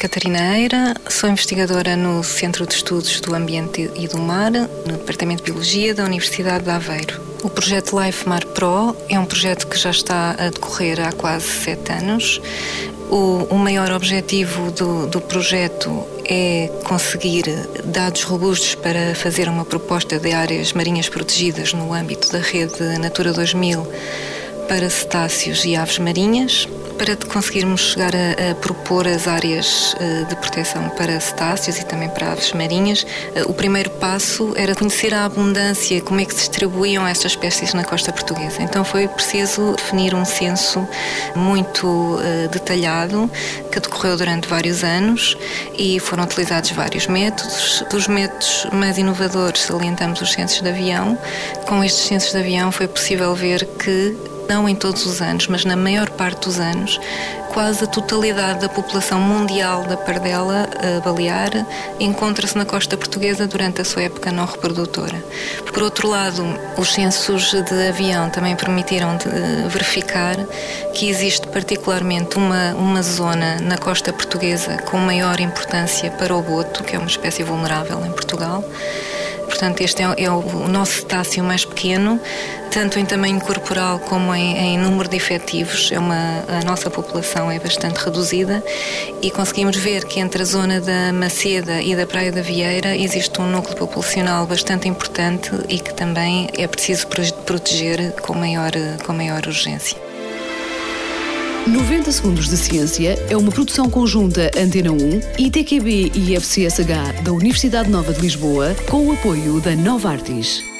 Catarina Eira, sou investigadora no Centro de Estudos do Ambiente e do Mar, no Departamento de Biologia da Universidade de Aveiro. O projeto Life Mar Pro é um projeto que já está a decorrer há quase 7 anos. O maior objetivo do projeto é conseguir dados robustos para fazer uma proposta de áreas marinhas protegidas no âmbito da rede Natura 2000 para cetáceos e aves marinhas, para conseguirmos chegar a propor as áreas de proteção para cetáceos e também para aves marinhas. O primeiro passo era conhecer a abundância, como é que se distribuíam estas espécies na costa portuguesa. Então foi preciso definir um censo muito detalhado, que decorreu durante vários anos, e foram utilizados vários métodos. Dos métodos mais inovadores salientamos os censos de avião. Com estes censos de avião foi possível ver que, não em todos os anos, mas na maior parte dos anos, quase a totalidade da população mundial da pardela balear encontra-se na costa portuguesa durante a sua época não reprodutora. Por outro lado, os censos de avião também permitiram verificar que existe particularmente uma zona na costa portuguesa com maior importância para o boto, que é uma espécie vulnerável em Portugal. Portanto, este é o nosso cetáceo mais pequeno, tanto em tamanho corporal como em número de efetivos. A nossa população é bastante reduzida e conseguimos ver que entre a zona da Maceda e da Praia da Vieira existe um núcleo populacional bastante importante e que também é preciso proteger com maior urgência. 90 Segundos de Ciência é uma produção conjunta Antena 1, ITQB e FCSH da Universidade Nova de Lisboa, com o apoio da Novartis.